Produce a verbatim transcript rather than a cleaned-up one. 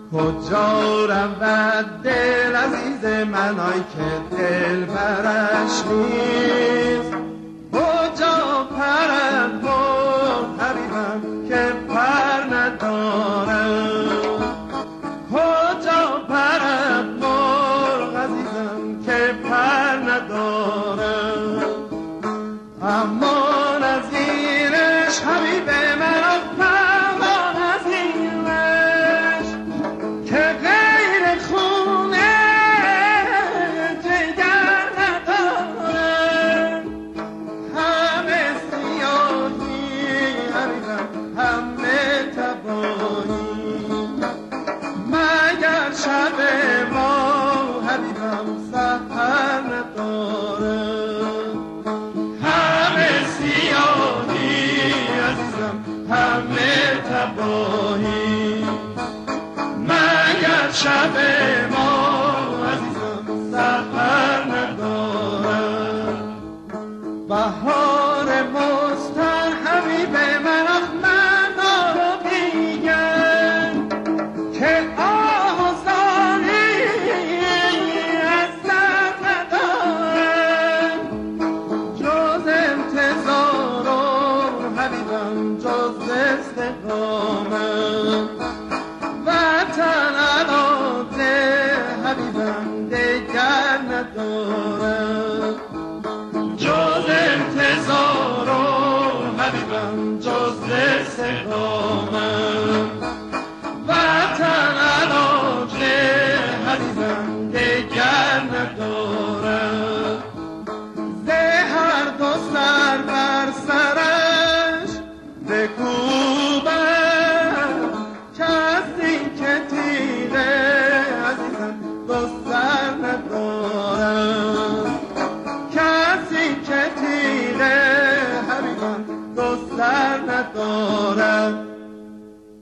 کجا رود دل عزیز من آی که دل برش نیست کجا پرد مرغ حبیبم که پر ندارم کجا پرد مرغ عزیزم که پر ندارم امان از اینش حبیب من امان از اینش که غیر خونه جگر ندارم همه سیاهی حبیبم همه تباهی مگر شب ما حبیبم سحر ندارم همه سیاهی عزیزم همه تباهی مگر شب ما عزیزم سحر ندارم بهار مستر حبیب من آخ من رو بیگن که آزاری از سر ندارم جز انتظار و حبیبم جز استقامت